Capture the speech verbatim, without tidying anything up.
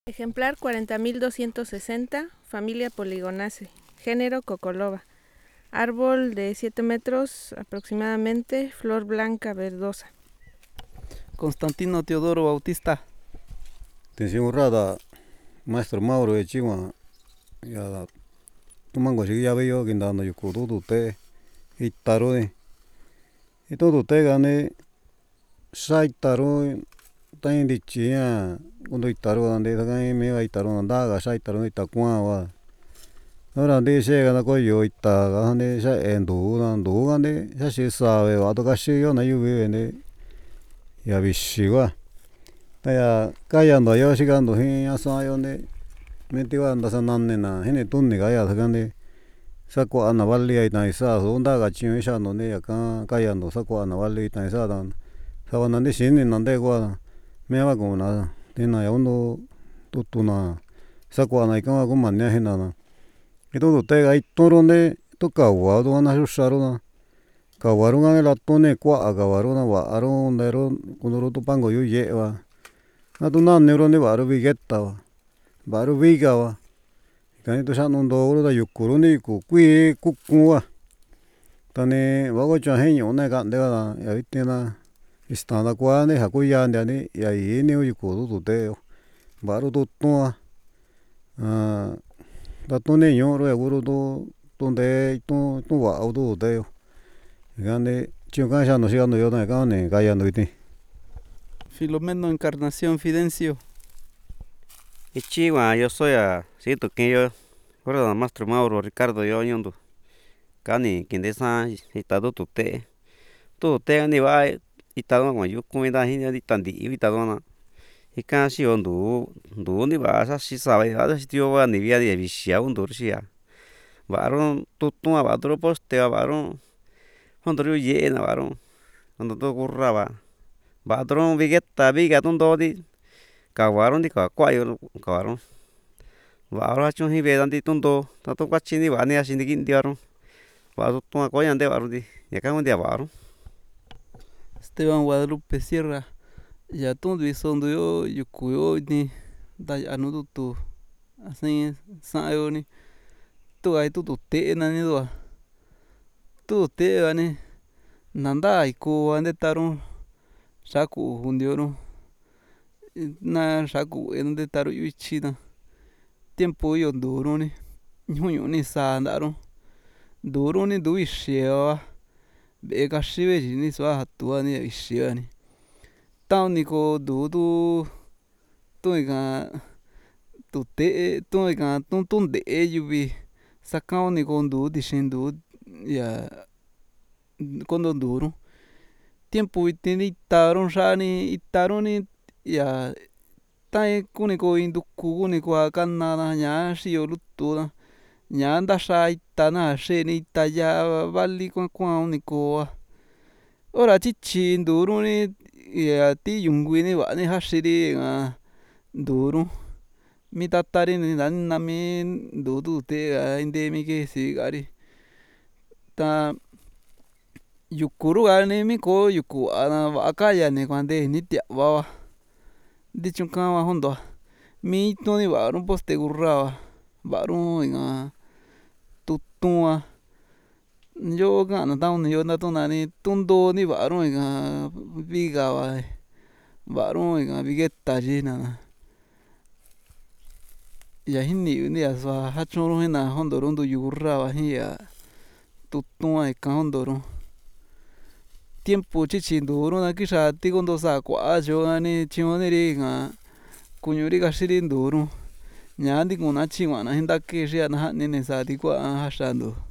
Ejemplar cuarenta mil doscientos sesenta, familia Polygonaceae, género Cocoloba. Árbol de siete metros aproximadamente, flor blanca verdosa. Constantino Teodoro Bautista. Atención urrada, maestro Mauro de Chihuahua. Ya tumango si ya veo que andando yo con todo te y taro de y todo te gane sai taro tan de chia cuando y taro donde da me va y taro anda ga sai taro y tacuan va ahora de se gana ko yo y ta ga ne sa endo na ndo ga ne sa se sabe va to ga se yo na yo ve ne ya bishi wa ta ya callando yo sigando hin ya sa yo ne mente va anda sa nan ne na hene tun ne ga ya ga ne sa ko ana vali ai na sa onda ga chi sa no ne ya ka callando sa ko ana vali ta sa dan sa va na ne sin ne na de ko me va ko na te na ya uno tu tu na sa ko ana ka ko man ne hena na e todo te ga i toro ne to ka wa do na sa ro na ka wa ro ga la to ne kwa ga wa ro na wa ro ne ro ko ro to pango yu ye wa na tu na ne ro ne wa ro vi getta wa ba ro vi ga wa ka ni to sa no ndo ro da yu ku ro ni ku kui ku ku wa ta ne wa go cha he yo ne ga de ga ya vi te na sta na kwa ne ha ku ya ne ne ya i ne yu ku do te ba ro to to wa da to ne yo ro ya ro to to de to to wa o do de ga ne chi ga sha no si ga no yo na ga ne ga ya no ti Filomeno Encarnación Fidencio. Ichiwa yo soy a siento que yo recuerdo a maestro Mauro Ricardo yo yondo kani kindesa itado tute tu te ni va itado ma yo comida hin ya ditandi itado na ika si ondu ndu ni va sa si sabe va si tio va ni via de visia undu sia varon tutu va otro poste varon hondo ye na varon hondo to curraba va tron vigueta viga tondo di kawaron di ka kwa yo kawaron va ra chon hi ve dan di tondo ta to kwa chi ni va ni a sin di kin diaron va to to ko yan de varon di ya ka un dia varon Esteban Guadalupe Sierra. Ya tondo vi sondo yo yuku yo ni da ya no tu tu assim sa yo ni tu ai tu tu te na ni do tu te ga ni nanda i ko ande taron sa ku hundio ro na sa ku ende taro yu chi na tiempo yo nduro ni ñuñu ni sa ndaro nduro ni ndu ixia be ka xive ni sua tu ni ixia ni ta ni ko du tu tu ga tu te tu ga tu tu nde yu vi saka ni ko ndu di xin ndu ya kondo nduro tiempo iti ni taron xa ni taron ni ya ta kuni ko indu ku ni kwa kana na ña xio lutu na ña nda xa ita na xe ni ita ya vali kuan kuan ni ko ora chi chi nduro ni ya ti yungui ni va ni jaxiri ga nduro mi tata ri ni na mi ndu tu te ga nde mi ke si ga ri ta yuku ru ga ni mi ko yuku a va ka ya ni kuande ni tia va dichun kan va hondo mi to ni va ro poste gurra va ro nga tutu a yo ga na ta yo na to na ni tundo ni va ro ga viga va va ro ga vigueta ri na ya jini ni a sa ha chon ro na hondo ro ndu yurra va ji ya tutu a ka hondo ro tiempo chi chi nduro na ki xa ti kondo sa kwa yo ni chon ni ri ga kuñu ri ga xiri nduro ña ndi kuna chi wa na nda ke xia na ni ne sa ti kwa ha xa ndo.